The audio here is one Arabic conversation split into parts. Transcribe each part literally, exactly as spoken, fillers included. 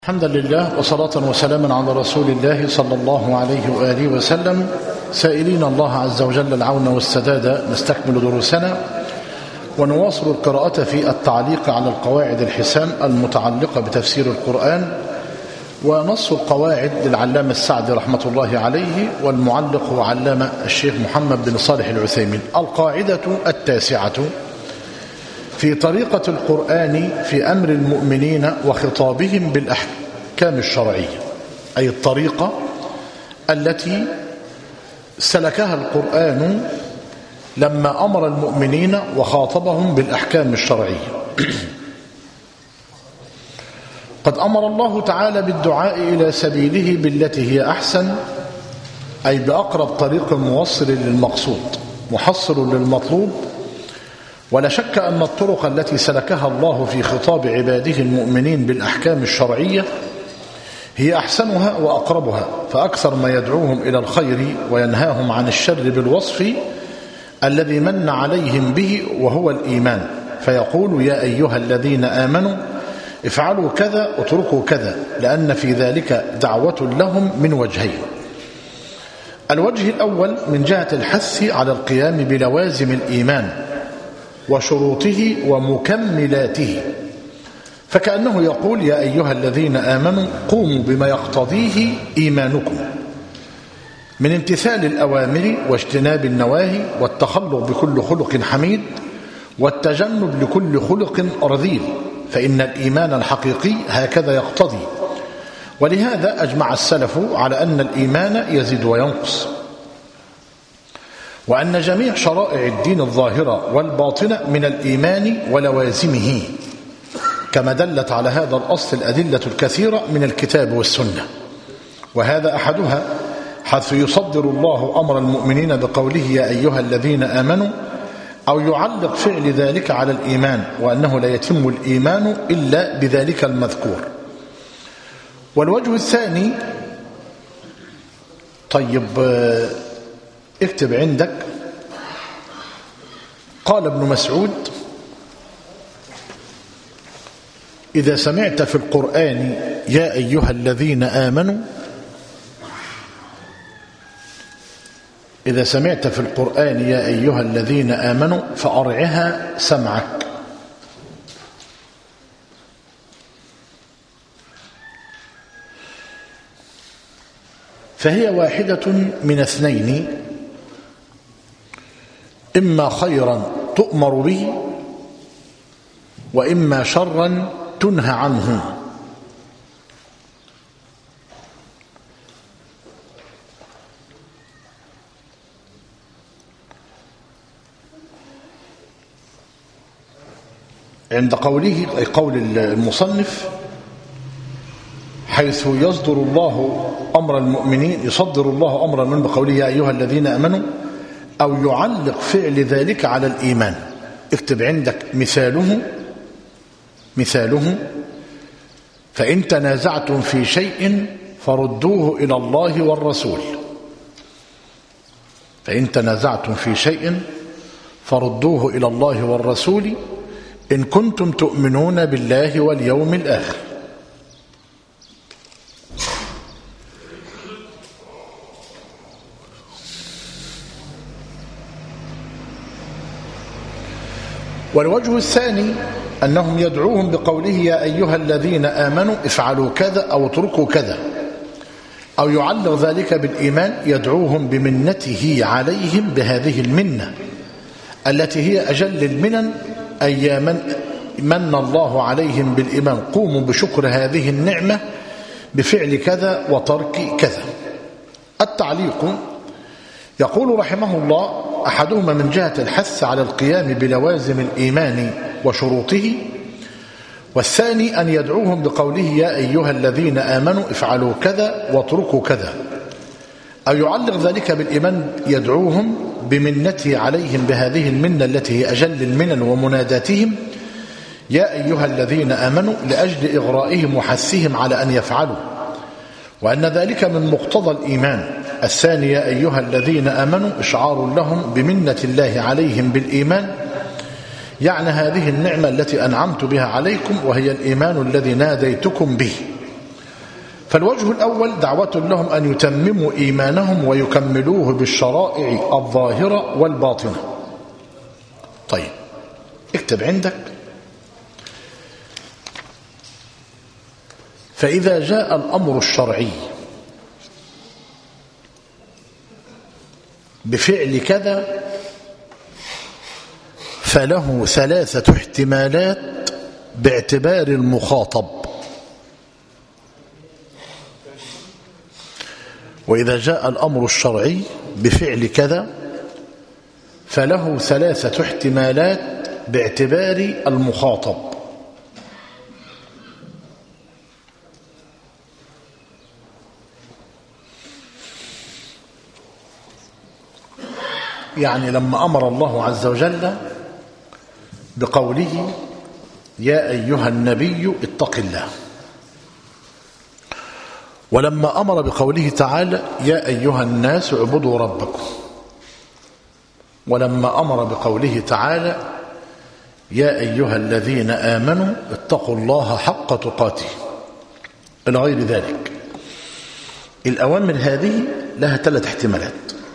الحمد لله وصلاة وسلاما على رسول الله صلى الله عليه وآله وسلم، سائلين الله عز وجل العون والسداد. نستكمل دروسنا ونواصل القراءة في التعليق على القواعد الحسان المتعلقة بتفسير القرآن، ونص القواعد للعلامة السعدي رحمة الله عليه، والمعلق هو علامة الشيخ محمد بن صالح العثيمين. القاعدة التاسعة في طريقة القرآن في أمر المؤمنين وخطابهم بالأحكام الشرعية، أي الطريقة التي سلكها القرآن لما أمر المؤمنين وخاطبهم بالأحكام الشرعية. قد أمر الله تعالى بالدعاء إلى سبيله بالتي هي أحسن، أي بأقرب طريق موصل للمقصود محصل للمطلوب. ولا شك أن الطرق التي سلكها الله في خطاب عباده المؤمنين بالأحكام الشرعية هي أحسنها وأقربها، فأكثر ما يدعوهم إلى الخير وينهاهم عن الشر بالوصف الذي من عليهم به وهو الإيمان، فيقول: يا أيها الذين آمنوا افعلوا كذا اتركوا كذا، لأن في ذلك دعوة لهم من وجهين. الوجه الأول من جهة الحث على القيام بلوازم الإيمان وشروطه ومكملاته، فكأنه يقول: يا أيها الذين آمنوا قوموا بما يقتضيه إيمانكم من امتثال الأوامر واجتناب النواهي والتخلق بكل خلق حميد والتجنب لكل خلق رذيل، فإن الإيمان الحقيقي هكذا يقتضي. ولهذا أجمع السلف على أن الإيمان يزيد وينقص، وأن جميع شرائع الدين الظاهرة والباطنة من الإيمان ولوازمه، كما دلت على هذا الأصل الأدلة الكثيرة من الكتاب والسنة. وهذا أحدها حيث يصدر الله أمر المؤمنين بقوله: يا أيها الذين آمنوا، أو يعلق فعل ذلك على الإيمان، وأنه لا يتم الإيمان إلا بذلك المذكور. والوجه الثاني، طيب اكتب عندك، قال ابن مسعود: إذا سمعت في القرآن يا أيها الذين آمنوا، إذا سمعت في القرآن يا أيها الذين آمنوا فأرعها سمعك. فهي واحدة من اثنين: إما خيرا تؤمر به، وإما شرا تنهى عنه. عند قوله، أي قول المصنف، حيث يصدر الله أمر المؤمنين، يصدر الله أمر المؤمنين بقوله يا أيها الذين آمنوا، أو يعلق فعل ذلك على الإيمان. اكتب عندك مثاله مثاله فإن تنازعتم في شيء فردوه إلى الله والرسول. فإن تنازعتم في شيء فردوه إلى الله والرسول إن كنتم تؤمنون بالله واليوم الآخر. والوجه الثاني أنهم يدعوهم بقوله يا أيها الذين آمنوا افعلوا كذا أو اتركوا كذا، أو يعلق ذلك بالإيمان، يدعوهم بمنته عليهم بهذه المنة التي هي أجل المنن، أي من من الله عليهم بالإيمان قوموا بشكر هذه النعمة بفعل كذا وترك كذا. التعليق يقول رحمه الله: أحدهما من جهة الحث على القيام بلوازم الإيمان وشروطه، والثاني أن يدعوهم بقوله يا أيها الذين آمنوا افعلوا كذا واتركوا كذا، أو يعلق ذلك بالإيمان، يدعوهم بمنته عليهم بهذه المنة التي هي أجل المنن ومناداتهم يا أيها الذين آمنوا، لأجل إغرائهم وحثهم على أن يفعلوا، وأن ذلك من مقتضى الإيمان. الثاني يا أيها الذين آمنوا إشعار لهم بمنة الله عليهم بالإيمان، يعني هذه النعمة التي أنعمت بها عليكم، وهي الإيمان الذي ناديتكم به. فالوجه الأول دعوة لهم أن يتمموا إيمانهم ويكملوه بالشرائع الظاهرة والباطنة. طيب اكتب عندك: فإذا جاء الأمر الشرعي بفعل كذا فله ثلاثة احتمالات باعتبار المخاطب. وإذا جاء الأمر الشرعي بفعل كذا فله ثلاثة احتمالات باعتبار المخاطب. يعني لما أمر الله عز وجل بقوله: يا أيها النبي اتق الله، ولما أمر بقوله تعالى: يا أيها الناس اعبدوا ربكم، ولما أمر بقوله تعالى: يا أيها الذين آمنوا اتقوا الله حق تقاته، إلى غير ذلك. الأوامر هذه لها ثلاث احتمالات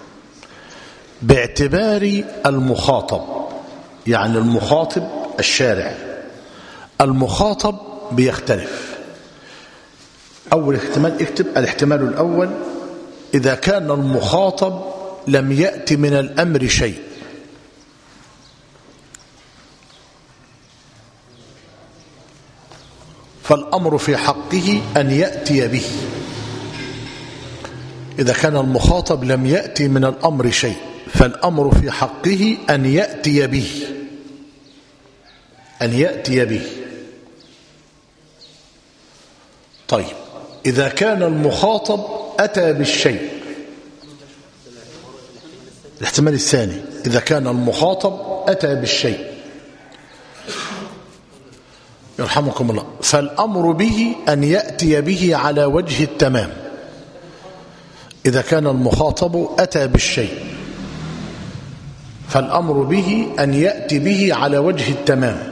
باعتبار المخاطب، يعني المخاطب الشارع. المخاطب بيختلف. أول احتمال اكتب: الاحتمال الأول إذا كان المخاطب لم يأتي من الأمر شيء. فالأمر في حقه أن يأتي به. إذا كان المخاطب لم يأتي من الأمر شيء فالأمر في حقه أن يأتي به، أن يأتي به. طيب إذا كان المخاطب أتى بالشيء، الاحتمال الثاني إذا كان المخاطب أتى بالشيء يرحمكم الله فالأمر به أن يأتي به على وجه التمام. إذا كان المخاطب أتى بالشيء فالأمر به أن يأتي به على وجه التمام.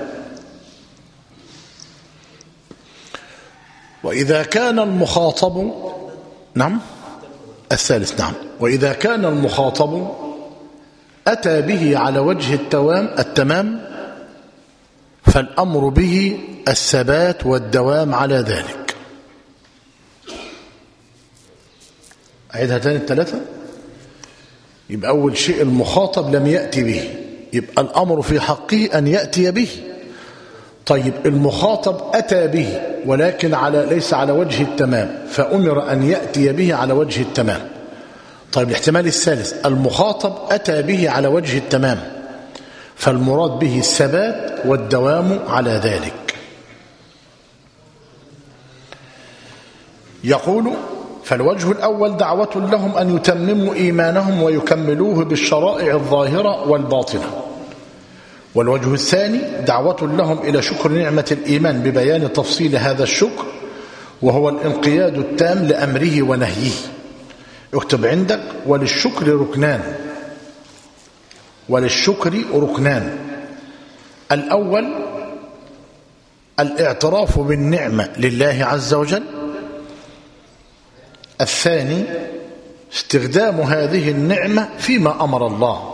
وإذا كان المخاطب نعم الثالث نعم وإذا كان المخاطب أتى به على وجه التوام التمام فالأمر به الثبات والدوام على ذلك. أعيدها تاني الثلاثة. يبقى أول شيء المخاطب لم يأتي به، يبقى الأمر في حقه أن يأتي به. طيب المخاطب أتى به ولكن على ليس على وجه التمام فأمر أن يأتي به على وجه التمام. طيب الاحتمال الثالث المخاطب أتى به على وجه التمام فالمراد به الثبات والدوام على ذلك. يقول: فالوجه الأول دعوة لهم أن يتمموا إيمانهم ويكملوه بالشرائع الظاهرة والباطنة. والوجه الثاني دعوة لهم إلى شكر نعمة الإيمان ببيان تفصيل هذا الشكر وهو الانقياد التام لأمره ونهيه. اكتب عندك: وللشكر ركنان. وللشكر ركنان. الأول الاعتراف بالنعمة لله عز وجل. الثاني استخدام هذه النعمة فيما أمر الله.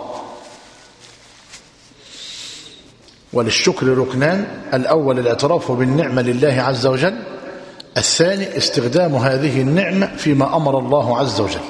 وللشكر ركنان: الأول الاعتراف بالنعمة لله عز وجل، الثاني استخدام هذه النعمة فيما أمر الله عز وجل.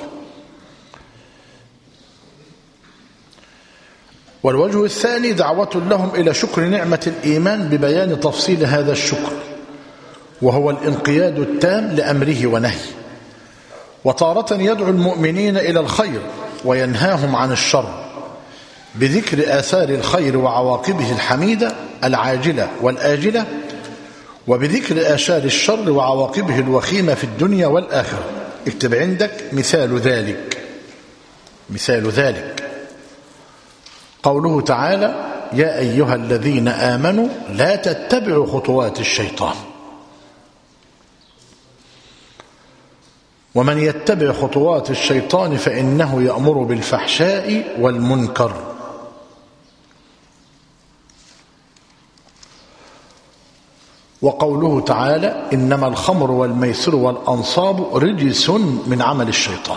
والوجه الثاني دعوة لهم إلى شكر نعمة الإيمان ببيان تفصيل هذا الشكر وهو الانقياد التام لأمره ونهيه. وتارة يدعو المؤمنين إلى الخير وينهاهم عن الشر بذكر آثار الخير وعواقبه الحميدة العاجلة والآجلة وبذكر آثار الشر وعواقبه الوخيمة في الدنيا والآخرة. اكتب عندك مثال ذلك. مثال ذلك قوله تعالى: يا أيها الذين آمنوا لا تتبعوا خطوات الشيطان ومن يتبع خطوات الشيطان فإنه يأمر بالفحشاء والمنكر. وقوله تعالى إنما الخمر والميسر والأنصاب رجس من عمل الشيطان.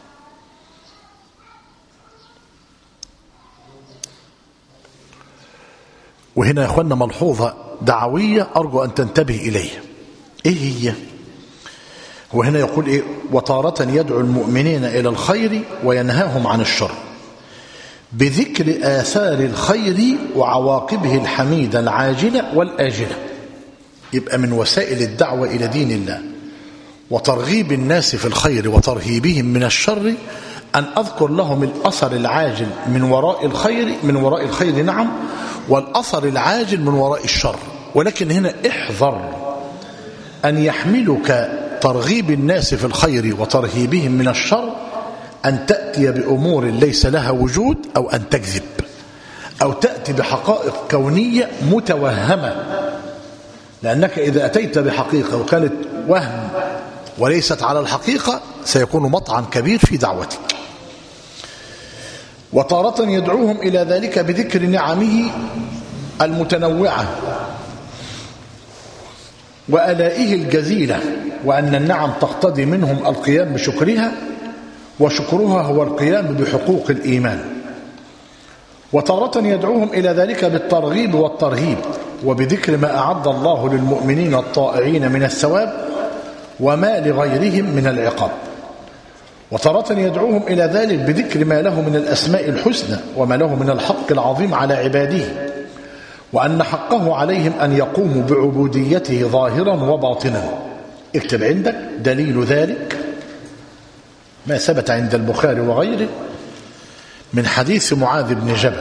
وهنا يا أخوانا ملحوظة دعوية أرجو أن تنتبه إليها. إيه هي؟ وهنا يقول إيه؟ وتارة يدعو المؤمنين إلى الخير وينهاهم عن الشر بذكر آثار الخير وعواقبه الحميدة العاجلة والآجلة. يبقى من وسائل الدعوة إلى دين الله وترغيب الناس في الخير وترهيبهم من الشر أن أذكر لهم الأثر العاجل من وراء الخير من وراء الخير نعم، والأثر العاجل من وراء الشر. ولكن هنا احذر أن يحملك ترغيب الناس في الخير وترهيبهم من الشر أن تأتي بأمور ليس لها وجود، أو أن تكذب، أو تأتي بحقائق كونية متوهمة. لأنك إذا أتيت بحقيقة وكانت وهم وليست على الحقيقة سيكون مطعن كبير في دعوتك. وتارة يدعوهم إلى ذلك بذكر نعمه المتنوعة وآلائه الجزيلة، وأن النعم تقتضي منهم القيام بشكرها، وشكرها هو القيام بحقوق الإيمان. وتارة يدعوهم إلى ذلك بالترغيب والترهيب وبذكر ما أعد الله للمؤمنين الطائعين من الثواب وما لغيرهم من العقاب. وتارة يدعوهم إلى ذلك بذكر ما له من الأسماء الحسنى وما له من الحق العظيم على عباده، وأن حقه عليهم أن يقوموا بعبوديته ظاهرا وباطنا. اكتب عندك دليل ذلك ما ثبت عند البخاري وغيره من حديث معاذ بن جبل،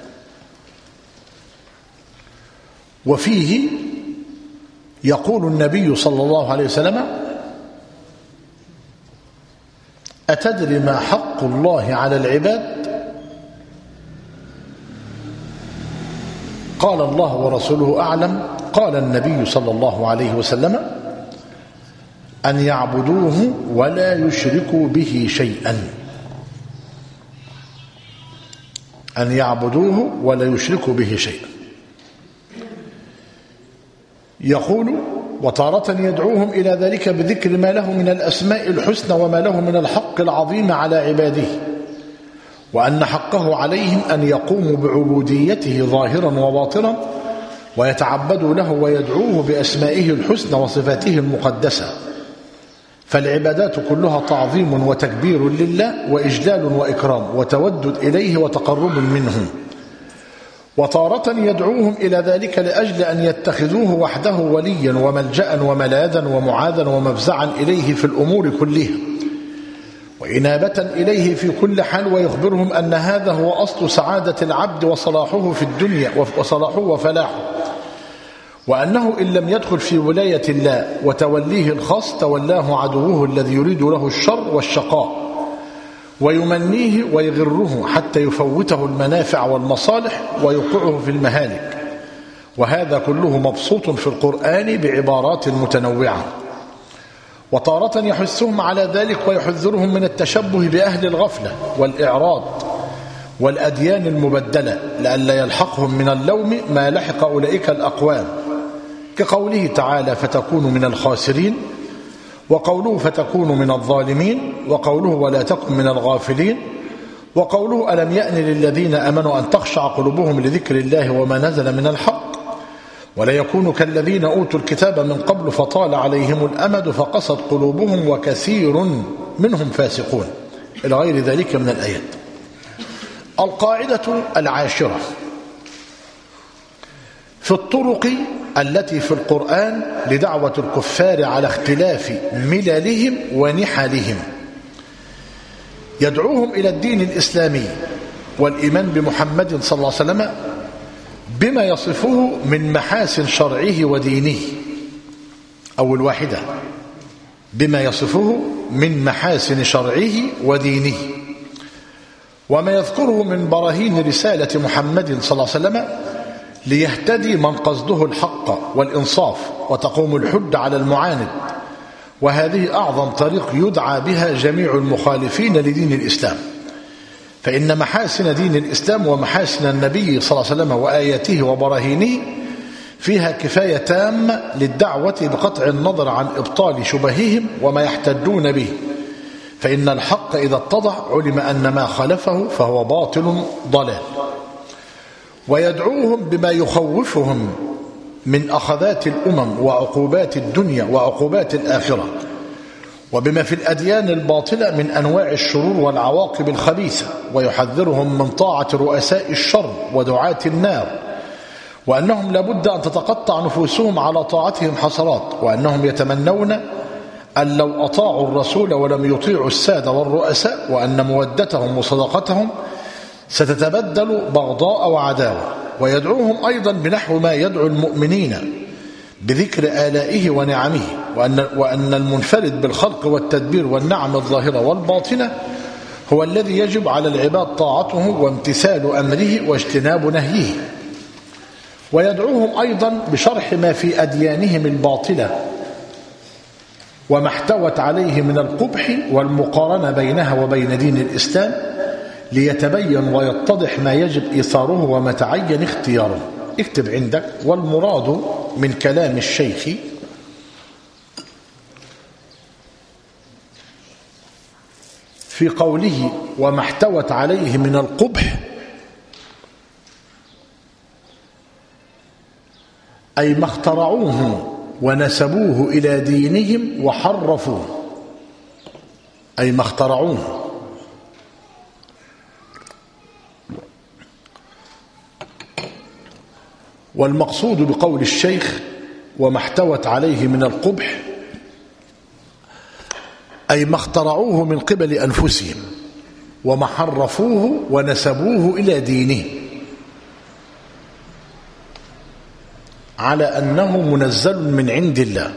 وفيه يقول النبي صلى الله عليه وسلم أتدري ما حق الله على العباد؟ قال الله ورسوله أعلم. قال النبي صلى الله عليه وسلم أن يعبدوه ولا يشركوا به شيئا. أن يعبدوه ولا يشركوا به شيئا. يقول وتارة يدعوهم إلى ذلك بذكر ما له من الأسماء الحسنى وما له من الحق العظيم على عباده، وأن حقه عليهم أن يقوموا بعبوديته ظاهرا وباطنا ويتعبدوا له ويدعوه بأسمائه الحسنى وصفاته المقدسة. فالعبادات كلها تعظيم وتكبير لله وإجلال وإكرام وتودد إليه وتقرب منه. وتارة يدعوهم إلى ذلك لأجل أن يتخذوه وحده وليا وملجأ وملاذا ومعاذا ومفزعا إليه في الأمور كلها وإنابة إليه في كل حال، ويخبرهم أن هذا هو أصل سعادة العبد وصلاحه في الدنيا وصلاحه وفلاحه، وأنه إن لم يدخل في ولاية الله وتوليه الخاص تولاه عدوه الذي يريد له الشر والشقاء ويمنيه ويغره حتى يفوته المنافع والمصالح ويوقعه في المهالك. وهذا كله مبسوط في القرآن بعبارات متنوعة. وتارة يحثهم على ذلك ويحذرهم من التشبه بأهل الغفلة والإعراض والأديان المبدلة لئلا يلحقهم من اللوم ما لحق أولئك الأقوام، كقوله تعالى فتكونوا من الخاسرين، وقوله فتكونوا من الظالمين، وقوله ولا تكن من الغافلين، وقوله ألم يأن للذين أمنوا أن تخشع قلوبهم لذكر الله وما نزل من الحق ولا يكونوا كالذين أوتوا الكتاب من قبل فطال عليهم الأمد فقست قلوبهم وكثير منهم فاسقون إلى غير ذلك من الآيات. القاعدة العاشرة في الطرق التي في القرآن لدعوة الكفار على اختلاف مللهم ونحلهم. يدعوهم إلى الدين الإسلامي والإيمان بمحمد صلى الله عليه وسلم بما يصفه من محاسن شرعه ودينه. أول واحدة بما يصفه من محاسن شرعه ودينه، وما يذكره من براهين رسالة محمد صلى الله عليه وسلم ليهتدي من قصده الحق والإنصاف وتقوم الحج على المعاند. وهذه أعظم طريق يدعى بها جميع المخالفين لدين الإسلام، فإن محاسن دين الإسلام ومحاسن النبي صلى الله عليه وسلم وآياته وبراهينه فيها كفاية تامة للدعوة بقطع النظر عن إبطال شبههم وما يحتجون به، فإن الحق إذا اتضح علم أن ما خالفه فهو باطل ضلال. ويدعوهم بما يخوفهم من أخذات الأمم وعقوبات الدنيا وعقوبات الآخرة، وبما في الأديان الباطلة من أنواع الشرور والعواقب الخبيثة، ويحذرهم من طاعة رؤساء الشر ودعاة النار، وأنهم لابد أن تتقطع نفوسهم على طاعتهم حسرات، وأنهم يتمنون أن لو أطاعوا الرسول ولم يطيعوا السادة والرؤساء، وأن مودتهم وصداقتهم ستتبدل بغضاء وعداوة. ويدعوهم أيضا بنحو ما يدعو المؤمنين بذكر آلائه ونعمه، وأن, وأن المنفرد بالخلق والتدبير والنعم الظاهرة والباطنة هو الذي يجب على العباد طاعته وامتثال أمره واجتناب نهيه. ويدعوهم أيضا بشرح ما في أديانهم الباطلة وما احتوت عليه من القبح والمقارنة بينها وبين دين الإسلام، ليتبين ويتضح ما يجب إيثاره وما تعين اختياره. اكتب عندك: والمراد من كلام الشيخ في قوله وما احتوت عليه من القبح أي ما اخترعوه ونسبوه إلى دينهم وحرفوه، أي ما اخترعوه والمقصود بقول الشيخ وما احتوت عليه من القبح أي ما اخترعوه من قبل أنفسهم وما حرفوه ونسبوه إلى دينه على أنه منزل من عند الله،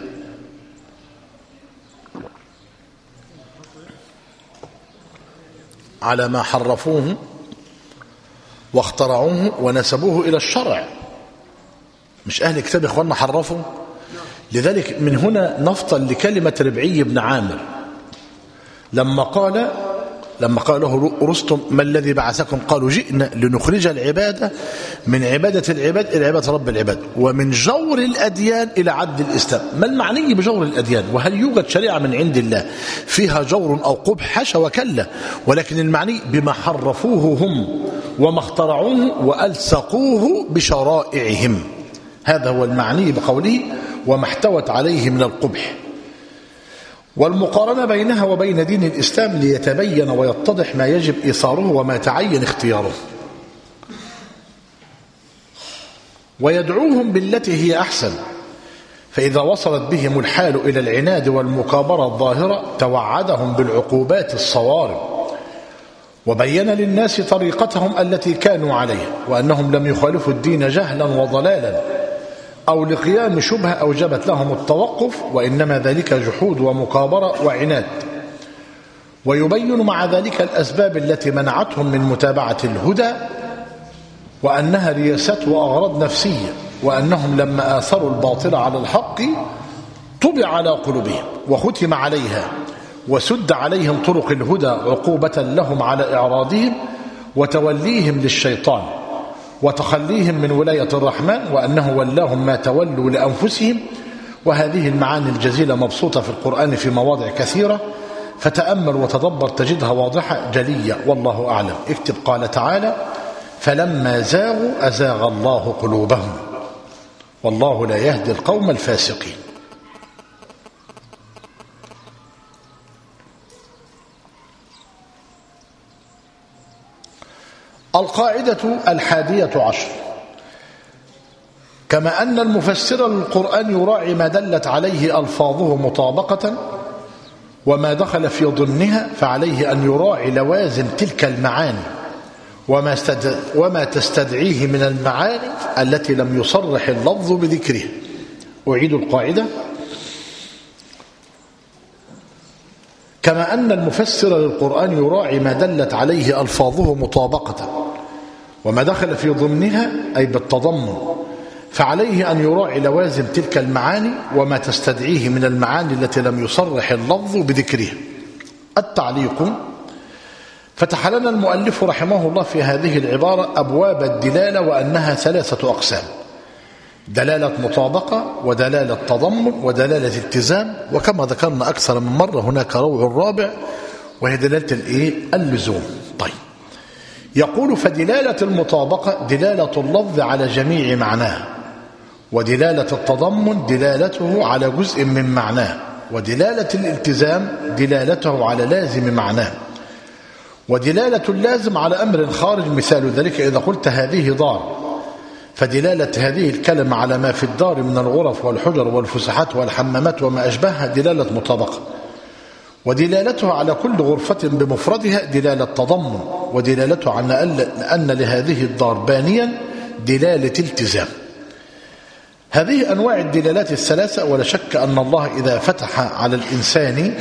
على ما حرفوه واخترعوه ونسبوه إلى الشرع. مش أهل كتاب إخواننا حرفوا. لذلك من هنا نفصل لكلمة ربعي بن عامر لما قال لما قال له رستم ما الذي بعثكم؟ قالوا جئنا لنخرج العبادة من عبادة العباد إلى عبادة رب العباد ومن جور الأديان إلى عدل الإسلام. ما المعني بجور الأديان؟ وهل يوجد شريعة من عند الله فيها جور أو قبح؟ حاشا وكلا، ولكن المعني بما حرفوه هم وما اخترعوه وألصقوه بشرائعهم. هذا هو المعني بقوله وما احتوت عليه من القبح، والمقارنة بينها وبين دين الإسلام ليتبين ويتضح ما يجب إيثاره وما تعين اختياره. ويدعوهم بالتي هي أحسن، فإذا وصلت بهم الحال إلى العناد والمكابرة الظاهرة توعدهم بالعقوبات الصوارم، وبين للناس طريقتهم التي كانوا عليها، وأنهم لم يخالفوا الدين جهلا وضلالا أو لقيام شبهة أوجبت لهم التوقف، وإنما ذلك جحود ومكابرة وعناد. ويبين مع ذلك الأسباب التي منعتهم من متابعة الهدى، وأنها رياسات وأغراض نفسية، وأنهم لما آثروا الباطل على الحق طبع على قلوبهم وختم عليها وسد عليهم طرق الهدى عقوبة لهم على إعراضهم وتوليهم للشيطان وتخليهم من ولاية الرحمن، وأنه ولاهم ما تولوا لأنفسهم. وهذه المعاني الجزيلة مبسوطة في القرآن في مواضع كثيرة، فتأمل وتدبر تجدها واضحة جلية، والله أعلم. اكتب قال تعالى فلما زاغوا أزاغ الله قلوبهم والله لا يهدي القوم الفاسقين. القاعدة الحادية عشر: كما أن المفسر للقرآن يراعي ما دلت عليه ألفاظه مطابقة وما دخل في ضمنها، فعليه أن يراعي لوازم تلك المعاني وما, وما تستدعيه من المعاني التي لم يصرح اللفظ بذكره. أعيد القاعدة: كما أن المفسر للقرآن يراعي ما دلت عليه ألفاظه مطابقة وما دخل في ضمنها أي بالتضمن، فعليه أن يراعي لوازم تلك المعاني وما تستدعيه من المعاني التي لم يصرح اللفظ بذكره. التعليق: فتح لنا المؤلف رحمه الله في هذه العبارة أبواب الدلالة وأنها ثلاثة أقسام. دلالة مطابقة ودلالة تضمن ودلالة التزام، وكما ذكرنا أكثر من مرة هناك روع رابع وهي دلالة الإيه؟ اللزوم. طيب، يقول فدلالة المطابقة دلالة اللفظ على جميع معناه، ودلالة التضمن دلالته على جزء من معناه، ودلالة الالتزام دلالته على لازم معناه، ودلالة اللازم على أمر خارج. مثال ذلك إذا قلت هذه دار، فدلالة هذه الكلمة على ما في الدار من الغرف والحجر والفسحات والحمامات وما أشبهها دلالة مطابقة، ودلالته على كل غرفة بمفردها دلالة تضمن، ودلالته على أن لهذه الدار بانيا دلالة التزام. هذه أنواع الدلالات الثلاثة، ولا شك أن الله إذا فتح على الإنسان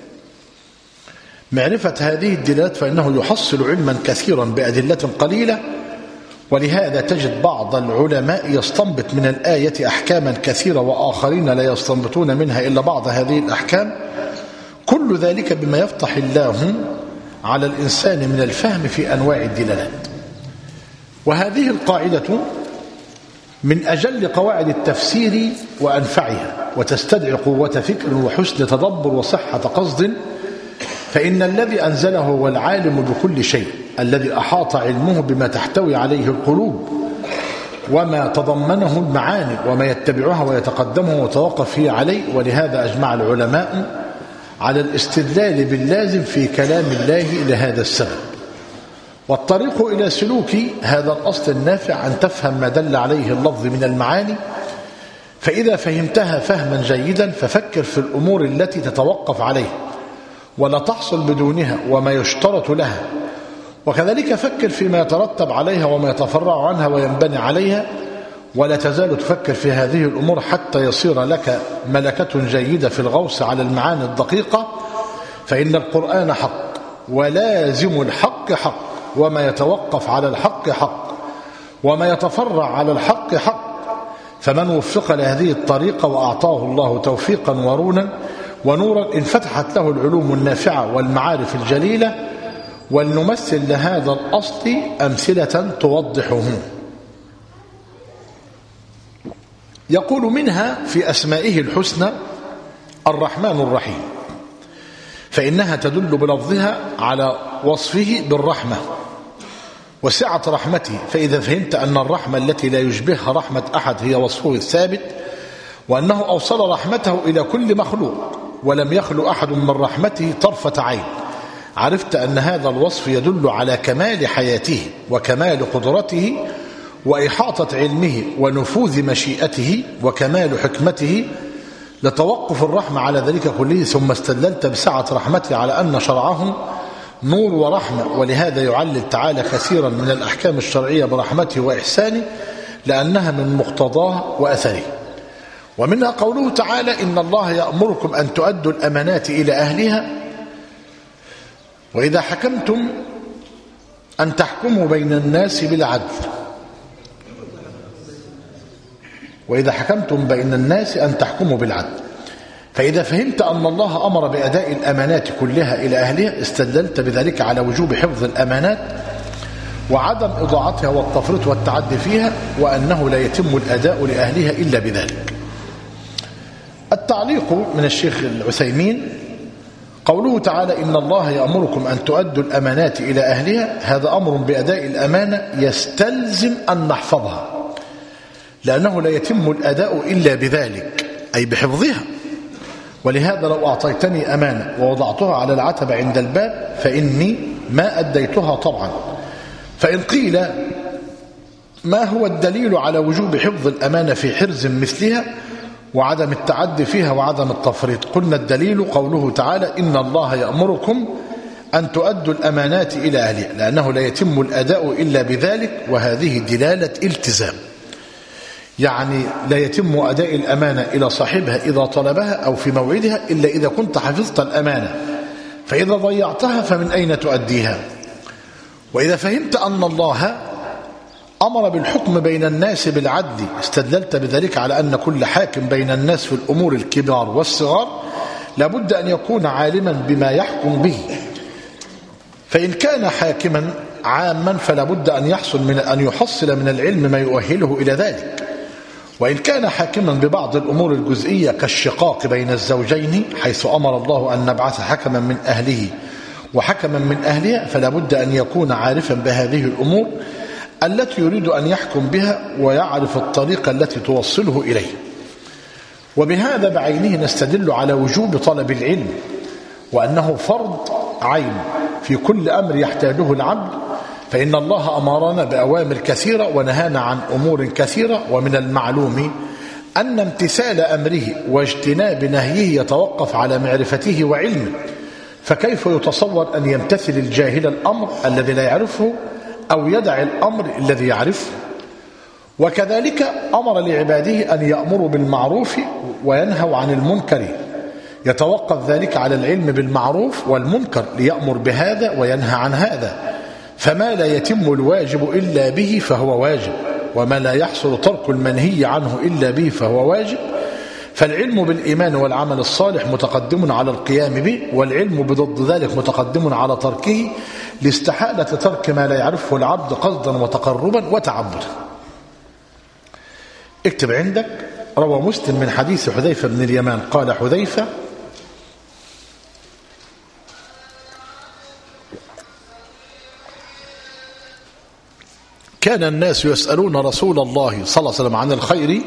معرفة هذه الدلالات فإنه يحصل علما كثيرا بأدلة قليلة، ولهذا تجد بعض العلماء يستنبط من الآية أحكاما كثيرة وآخرين لا يستنبطون منها إلا بعض هذه الأحكام، كل ذلك بما يفتح الله على الإنسان من الفهم في أنواع الدلالات. وهذه القاعدة من أجل قواعد التفسير وأنفعها، وتستدعي قوة فكر وحسن تدبر وصحة قصد، فإن الذي أنزله هو العالم بكل شيء، الذي أحاط علمه بما تحتوي عليه القلوب وما تضمنه المعاني وما يتبعها ويتقدمه ويتوقف فيه عليه. ولهذا أجمع العلماء على الاستدلال باللازم في كلام الله لهذا السبب. والطريق إلى سلوك هذا الأصل النافع أن تفهم ما دل عليه اللفظ من المعاني، فإذا فهمتها فهما جيدا ففكر في الأمور التي تتوقف عليها ولا تحصل بدونها وما يشترط لها، وكذلك فكر فيما يترتب عليها وما يتفرع عنها وينبني عليها، ولا تزال تفكر في هذه الأمور حتى يصير لك ملكة جيدة في الغوص على المعاني الدقيقة. فإن القرآن حق ولازم الحق حق، وما يتوقف على الحق حق، وما يتفرع على الحق حق. فمن وفق لهذه الطريقة وأعطاه الله توفيقا ورونا ونورا انفتحت له العلوم النافعة والمعارف الجليلة. ولنمثل لهذا الأصل أمثلة توضحه. يقول منها في أسمائه الحسنى الرحمن الرحيم، فإنها تدل بلفظها على وصفه بالرحمة وسعة رحمته، فإذا فهمت أن الرحمة التي لا يشبهها رحمة أحد هي وصفه الثابت، وأنه أوصل رحمته إلى كل مخلوق ولم يخلو أحد من رحمته طرفة عين، عرفت أن هذا الوصف يدل على كمال حياته وكمال قدرته وإحاطة علمه ونفوذ مشيئته وكمال حكمته لتوقف الرحمة على ذلك كله. ثم استدللت بسعة رحمته على أن شرعه نور ورحمة، ولهذا يعلل تعالى كثيرا من الأحكام الشرعية برحمته وإحسانه لأنها من مقتضاه وأثره. ومنها قوله تعالى إن الله يأمركم أن تؤدوا الأمانات إلى أهلها وإذا حكمتم أن تحكموا بين الناس بالعدل وإذا حكمتم بين الناس أن تحكموا بالعدل. فإذا فهمت أن الله أمر بأداء الأمانات كلها إلى أهلها استدللت بذلك على وجوب حفظ الأمانات وعدم إضاعتها والتفريط والتعدي فيها، وأنه لا يتم الأداء لأهلها إلا بذلك. التعليق من الشيخ العثيمين قوله تعالى إن الله يأمركم أن تؤدوا الأمانات إلى أهلها، هذا أمر بأداء الأمانة يستلزم أن نحفظها، لأنه لا يتم الأداء إلا بذلك أي بحفظها. ولهذا لو أعطيتني أمانة ووضعتها على العتبة عند الباب فإني ما أديتها طبعا. فإن قيل ما هو الدليل على وجوب حفظ الأمانة في حرز مثلها وعدم التعدي فيها وعدم التفريط؟ قلنا الدليل قوله تعالى إن الله يأمركم أن تؤدوا الأمانات إلى أهلها، لأنه لا يتم الأداء إلا بذلك، وهذه دلالة التزام، يعني لا يتم أداء الأمانة إلى صاحبها إذا طلبها أو في موعدها إلا إذا كنت حفظت الأمانة، فإذا ضيعتها فمن أين تؤديها؟ وإذا فهمت أن الله أمر بالحكم بين الناس بالعدل استدللت بذلك على أن كل حاكم بين الناس في الأمور الكبار والصغار لابد أن يكون عالما بما يحكم به، فإن كان حاكما عاما فلا بد أن يحصل من أن يحصل من العلم ما يؤهله إلى ذلك. وإن كان حاكما ببعض الأمور الجزئية كالشقاق بين الزوجين حيث أمر الله أن نبعث حكما من أهله وحكما من أهلها، فلا بد أن يكون عارفا بهذه الأمور التي يريد أن يحكم بها ويعرف الطريقة التي توصله إليه. وبهذا بعينه نستدل على وجوب طلب العلم، وأنه فرض عين في كل أمر يحتاجه العبد، فإن الله أمرنا بأوامر كثيرة ونهانا عن أمور كثيرة، ومن المعلوم أن امتثال أمره واجتناب نهيه يتوقف على معرفته وعلمه، فكيف يتصور أن يمتثل الجاهل الأمر الذي لا يعرفه أو يدع الأمر الذي يعرفه؟ وكذلك أمر لعباده أن يأمروا بالمعروف وينهوا عن المنكر، يتوقف ذلك على العلم بالمعروف والمنكر ليأمر بهذا وينهى عن هذا، فما لا يتم الواجب إلا به فهو واجب، وما لا يحصل ترك المنهي عنه إلا به فهو واجب. فالعلم بالإيمان والعمل الصالح متقدم على القيام به، والعلم بضد ذلك متقدم على تركه لاستحالة ترك ما لا يعرفه العبد قصدا وتقربا وتعبدا. اكتب عندك: روى مسلم من حديث حذيفة بن اليمان قال حذيفة: كان الناس يسألون رسول الله صلى الله عليه وسلم عن الخير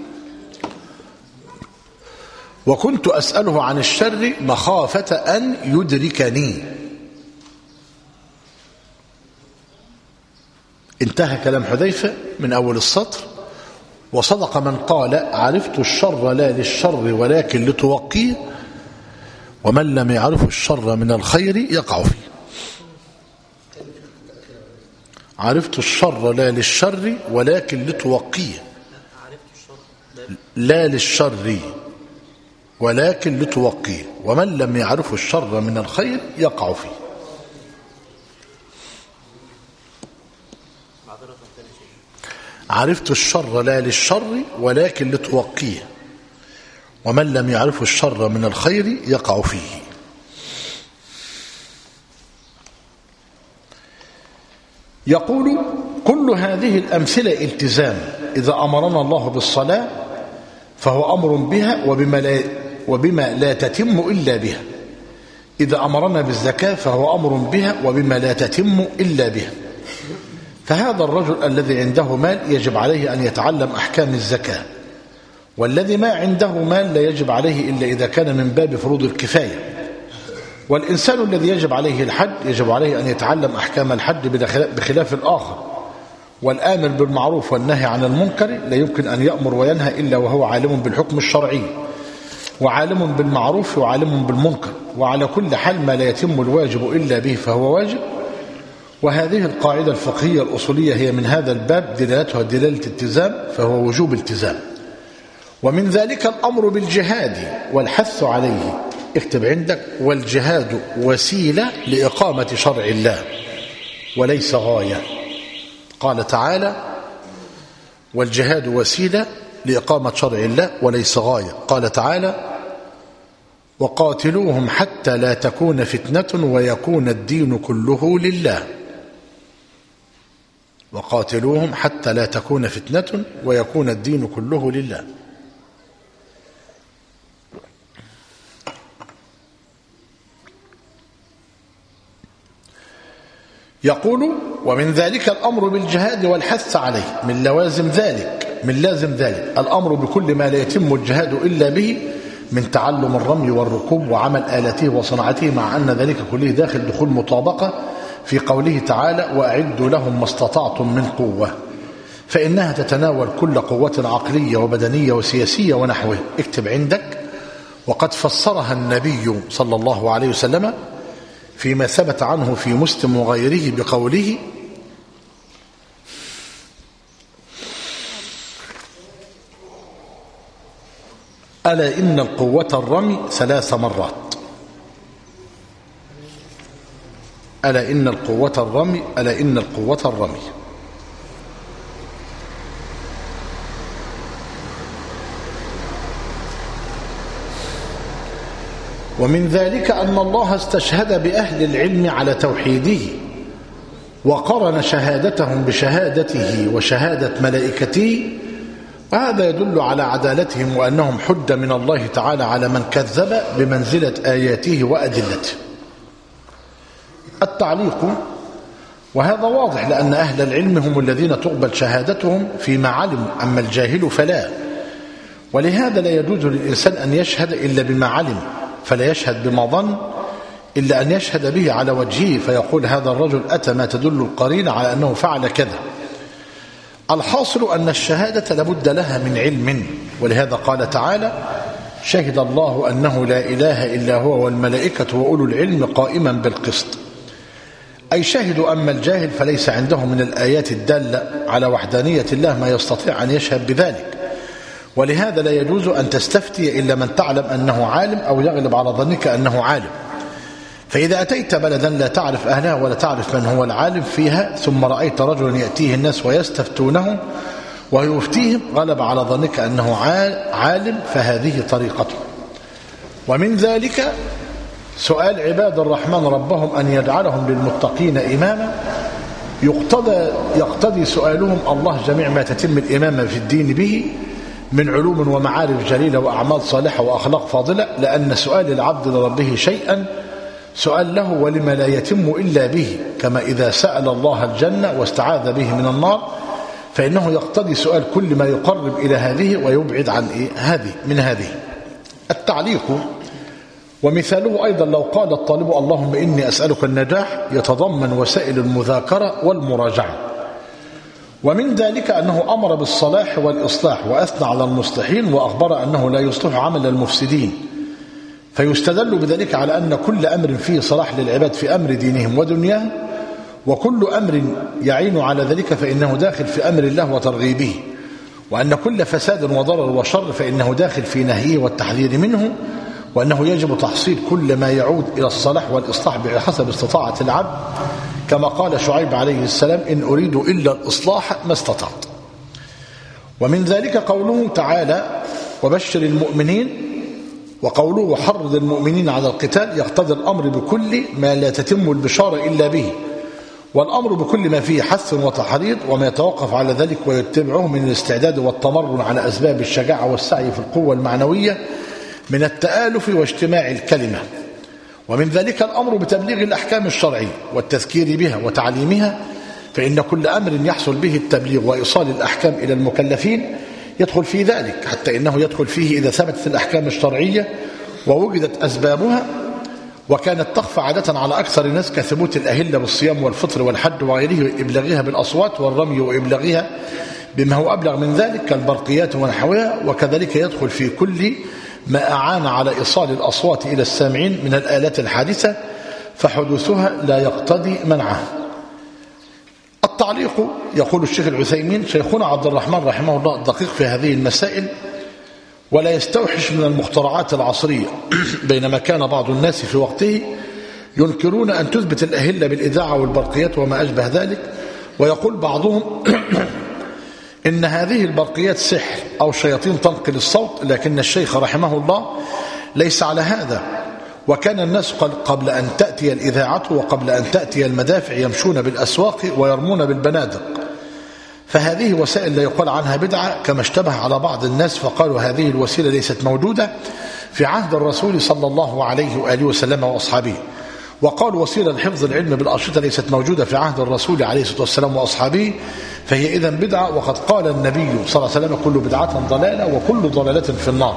وكنت أسأله عن الشر مخافة أن يدركني. انتهى كلام حذيفة من أول السطر. وصدق من قال: عرفت الشر لا للشر ولكن لتوقيه، ومن لم يعرف الشر من الخير يقع فيه. عرفت الشر لا للشر ولكن لتوقيه، لا للشر ولكن لتوقيه، ومن لم يعرف الشر من الخير يقع فيه. عرفت الشر لا للشر ولكن لتوقيه، ومن لم يعرف الشر من الخير يقع فيه. يقول: كل هذه الأمثلة التزام. إذا أمرنا الله بالصلاة فهو أمر بها وبما لا, وبما لا تتم إلا بها. إذا أمرنا بالزكاة فهو أمر بها وبما لا تتم إلا بها. فهذا الرجل الذي عنده مال يجب عليه أن يتعلم أحكام الزكاة، والذي ما عنده مال لا يجب عليه إلا إذا كان من باب فروض الكفاية. والإنسان الذي يجب عليه الحج يجب عليه أن يتعلم أحكام الحج بخلاف الآخر. والآمر بالمعروف والنهي عن المنكر لا يمكن أن يأمر وينهى إلا وهو عالم بالحكم الشرعي، وعالم بالمعروف وعالم بالمنكر. وعلى كل حال ما لا يتم الواجب إلا به فهو واجب. وهذه القاعدة الفقهية الأصولية هي من هذا الباب، دلالتها دلالة التزام، فهو وجوب التزام. ومن ذلك الأمر بالجهاد والحث عليه. اكتب عندك: والجهاد وسيلة لإقامة شرع الله وليس غاية. قال تعالى: والجهاد وسيلة لإقامة شرع الله وليس غاية. قال تعالى: وقاتلوهم حتى لا تكون فتنة ويكون الدين كله لله. وقاتلوهم حتى لا تكون فتنة ويكون الدين كله لله. يقول: ومن ذلك الأمر بالجهاد والحث عليه. من لوازم ذلك من لازم ذلك الأمر بكل ما لا يتم الجهاد إلا به من تعلم الرمي والركوب وعمل آلته وصنعته، مع أن ذلك كله داخل دخول مطابقة في قوله تعالى: وأعدوا لهم ما استطعتم من قوة، فإنها تتناول كل قوة عقلية وبدنية وسياسية ونحوه. اكتب عندك: وقد فسرها النبي صلى الله عليه وسلم فيما ثبت عنه في مسلم وغيره بقوله: ألا إن القوة الرمي ثلاث مرات. ألا إن القوة الرمي ألا إن القوة الرمي ومن ذلك أن الله استشهد بأهل العلم على توحيده، وقرن شهادتهم بشهادته وشهادة ملائكته، وهذا يدل على عدالتهم وأنهم حجة من الله تعالى على من كذب بمنزلة آياته وأدلته. التعليق، وهذا واضح لأن أهل العلم هم الذين تقبل شهادتهم فيما علموا، أما الجاهل فلا، ولهذا لا يجوز للإنسان أن يشهد إلا بما علم، فلا يشهد بما ظن إلا أن يشهد به على وجهه فيقول هذا الرجل أتى ما تدل القرينة على أنه فعل كذا. الحاصل أن الشهادة لابد لها من علم، ولهذا قال تعالى شهد الله أنه لا إله إلا هو والملائكة وأولو العلم قائما بالقسط، أي شهدوا. أما الجاهل فليس عنده من الآيات الدالة على وحدانية الله ما يستطيع أن يشهد بذلك، ولهذا لا يجوز أن تستفتي إلا من تعلم أنه عالم أو يغلب على ظنك أنه عالم. فإذا أتيت بلدا لا تعرف أهلها ولا تعرف من هو العالم فيها، ثم رأيت رجلا يأتيه الناس ويستفتونه ويفتيهم، غلب على ظنك أنه عالم، فهذه طريقته. ومن ذلك سؤال عباد الرحمن ربهم أن يجعلهم للمتقين إماما، يقتضي, يقتضي سؤالهم الله جميع ما تتم الإمامة في الدين به من علوم ومعارف جليلة وأعمال صالحة وأخلاق فاضلة، لأن سؤال العبد لربه شيئا سؤال له ولما لا يتم إلا به، كما إذا سأل الله الجنة واستعاذ به من النار، فإنه يقتضي سؤال كل ما يقرب إلى هذه ويبعد عن إيه؟ هذه من هذه. التعليق، ومثاله أيضا لو قال الطالب اللهم إني أسألك النجاح، يتضمن وسائل المذاكرة والمراجعة. ومن ذلك أنه أمر بالصلاح والإصلاح وأثنى على المصلحين، وأخبر أنه لا يصلح عمل المفسدين، فيستدل بذلك على أن كل أمر فيه صلاح للعباد في أمر دينهم ودنياهم، وكل أمر يعين على ذلك فإنه داخل في أمر الله وترغيبه، وأن كل فساد وضرر وشر فإنه داخل في نهيه والتحذير منه، وأنه يجب تحصيل كل ما يعود إلى الصلاح والإصلاح بحسب استطاعة العبد، كما قال شعيب عليه السلام إن أريد إلا الإصلاح ما استطعت. ومن ذلك قوله تعالى وبشر المؤمنين، وقوله وحرض المؤمنين على القتال، يقتضي الأمر بكل ما لا تتم البشارة إلا به، والأمر بكل ما فيه حث وتحريض، وما يتوقف على ذلك ويتبعه من الاستعداد والتمرن على أسباب الشجاعة والسعي في القوة المعنوية من التآلف واجتماع الكلمة. ومن ذلك الأمر بتبليغ الأحكام الشرعية والتذكير بها وتعليمها، فإن كل أمر يحصل به التبليغ وإيصال الأحكام إلى المكلفين يدخل في ذلك، حتى إنه يدخل فيه إذا ثبتت الأحكام الشرعية ووجدت أسبابها، وكانت تخفى عادة على أكثر الناس كثبوت الأهلة بالصيام والفطر والحج وغيره، وإبلاغها بالأصوات والرمي وإبلاغها بما هو أبلغ من ذلك كالبرقيات ونحوها. وكذلك يدخل في كل ما أعان على إيصال الأصوات إلى السامعين من الآلات الحادثة، فحدوثها لا يقتضي منعها. التعليق، يقول الشيخ العثيمين شيخنا عبد الرحمن رحمه الله الدقيق في هذه المسائل، ولا يستوحش من المخترعات العصرية، بينما كان بعض الناس في وقته ينكرون أن تثبت الأهلة بالإذاعة والبرقيات وما أشبه ذلك، ويقول بعضهم إن هذه البرقيات سحر أو شياطين تنقل الصوت، لكن الشيخ رحمه الله ليس على هذا، وكان الناس قبل أن تأتي الإذاعة وقبل أن تأتي المدافع يمشون بالأسواق ويرمون بالبنادق، فهذه وسائل لا يقال عنها بدعة، كما اشتبه على بعض الناس فقالوا هذه الوسيلة ليست موجودة في عهد الرسول صلى الله عليه وآله وسلم وأصحابه، وقالوا وسيلة لحفظ العلم بالأشرطة ليست موجودة في عهد الرسول عليه الصلاة والسلام وأصحابه، فهي إذن بدعة. وقد قال النبي صلى الله عليه وسلم كل بدعة ضلالة وكل ضلالة في النار.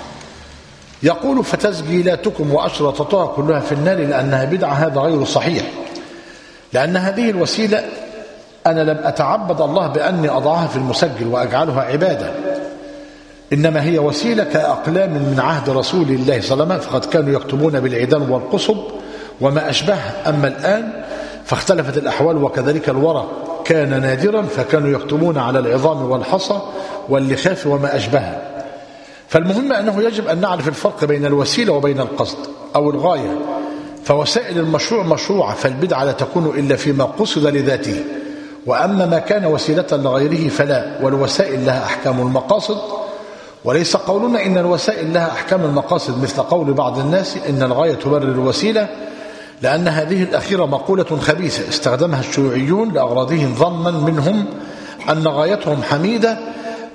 يقول فتسجيلاتكم وأشرطتها كلها في النار لأنها بدعة، هذا غير صحيح، لأن هذه الوسيلة أنا لم أتعبد الله بأني أضعها في المسجل وأجعلها عبادة، إنما هي وسيلة كأقلام من عهد رسول الله صلى الله عليه وسلم، فقد كانوا يكتبون بالعيدان والقصب وما أشبه. أما الآن فاختلفت الأحوال، وكذلك الورق كان نادرا فكانوا يكتبون على العظام والحصى واللخاف وما أشبهها. فالمهم أنه يجب أن نعرف الفرق بين الوسيلة وبين القصد أو الغاية، فوسائل المشروع مشروعة، فالبدعة لا تكون إلا فيما قصد لذاته، وأما ما كان وسيلة لغيره فلا. والوسائل لها أحكام المقاصد، وليس قولنا إن الوسائل لها أحكام المقاصد مثل قول بعض الناس إن الغاية تبرر الوسيلة، لأن هذه الأخيرة مقولة خبيثة استخدمها الشيوعيون لأغراضهم ظنا منهم أن غايتهم حميدة،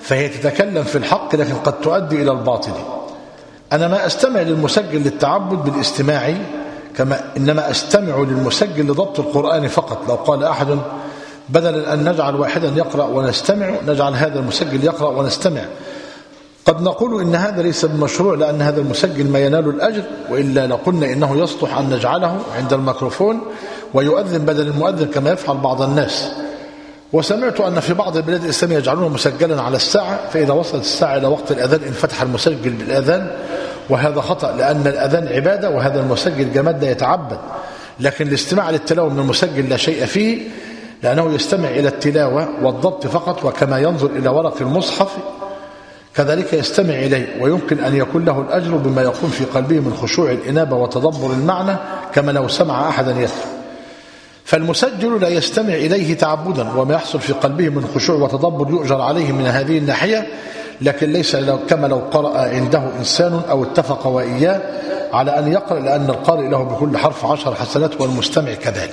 فهي تتكلم في الحق لكن قد تؤدي إلى الباطل. أنا ما أستمع للمسجل للتعبد بالاستماع، كما إنما أستمع للمسجل لضبط القرآن فقط. لو قال أحد بدلا أن نجعل واحدا يقرأ ونستمع نجعل هذا المسجل يقرأ ونستمع، قد نقول إن هذا ليس بمشروع لأن هذا المسجل ما ينال الأجر، وإلا لقلنا إنه يصلح أن نجعله عند الميكروفون ويؤذن بدل المؤذن كما يفعل بعض الناس. وسمعت أن في بعض البلاد الإسلامية يجعلونه مسجلا على الساعة، فإذا وصلت الساعة إلى وقت الأذان انفتح المسجل بالأذان، وهذا خطأ لأن الأذان عبادة وهذا المسجل جماد لا يتعبد. لكن الاستماع للتلاوة من المسجل لا شيء فيه، لأنه يستمع إلى التلاوة والضبط فقط، وكما ينظر إلى ورق المصحف كذلك يستمع إليه، ويمكن أن يكون له الأجر بما يقوم في قلبه من خشوع الإنابة وتدبر المعنى كما لو سمع أحدا يتلو. فالمسجل لا يستمع إليه تعبدا، وما يحصل في قلبه من خشوع وتدبر يؤجر عليه من هذه الناحية، لكن ليس كما لو قرأ عنده إنسان أو اتفق وإياه على أن يقرأ، لأن القارئ له بكل حرف عشر حسنات والمستمع كذلك.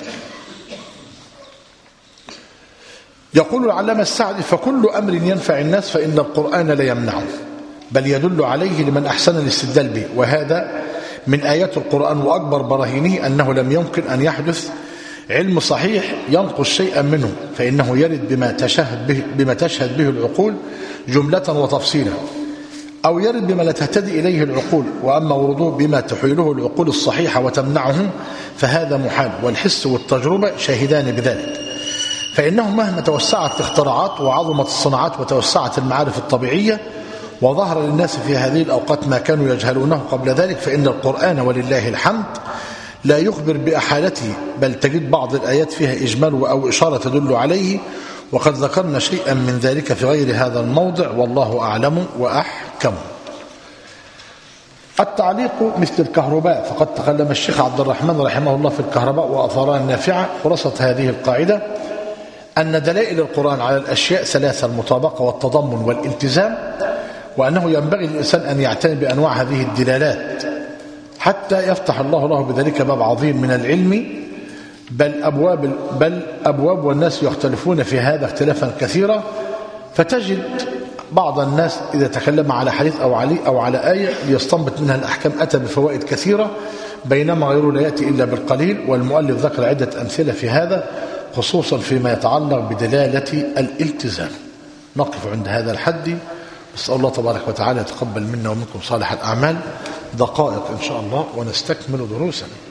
يقول العلامة السعدي: فكل أمر ينفع الناس فإن القرآن لا يمنعه، بل يدل عليه لمن أحسن الاستدلال به، وهذا من آيات القرآن وأكبر براهينه أنه لم يمكن أن يحدث علم صحيح ينقص شيئا منه، فإنه يرد بما تشهد به, بما تشهد به العقول جملة وتفصيلا، أو يرد بما لا تهتدي إليه العقول. وأما ورده بما تحيله العقول الصحيحة وتمنعه فهذا محال، والحس والتجربة شاهدان بذلك. فإنه مهما توسعت الاختراعات وعظمت الصناعات وتوسعت المعارف الطبيعية وظهر للناس في هذه الأوقات ما كانوا يجهلونه قبل ذلك، فإن القرآن ولله الحمد لا يخبر بأحالته، بل تجد بعض الآيات فيها إجمال أو إشارة تدل عليه، وقد ذكرنا شيئا من ذلك في غير هذا الموضع، والله أعلم وأحكم. التعليق مثل الكهرباء، فقد تكلم الشيخ عبد الرحمن رحمه الله في الكهرباء وأثارها النافعة. خلاصة هذه القاعدة أن دلائل القرآن على الأشياء ثلاثة: المطابقة والتضمن والالتزام، وأنه ينبغي للإنسان أن يعتني بأنواع هذه الدلالات حتى يفتح الله له بذلك باب عظيم من العلم، بل أبواب, بل أبواب والناس يختلفون في هذا اختلافا كثيرا، فتجد بعض الناس إذا تكلم على حديث أو علي أو على آية ليستنبط منها الأحكام أتى بفوائد كثيرة، بينما غيره لا يأتي إلا بالقليل. والمؤلف ذكر عدة أمثلة في هذا، خصوصا فيما يتعلق بدلالة الالتزام. نقف عند هذا الحد، نسأل الله تبارك وتعالى يتقبل منا ومنكم صالح الأعمال. دقائق إن شاء الله ونستكمل دروسنا.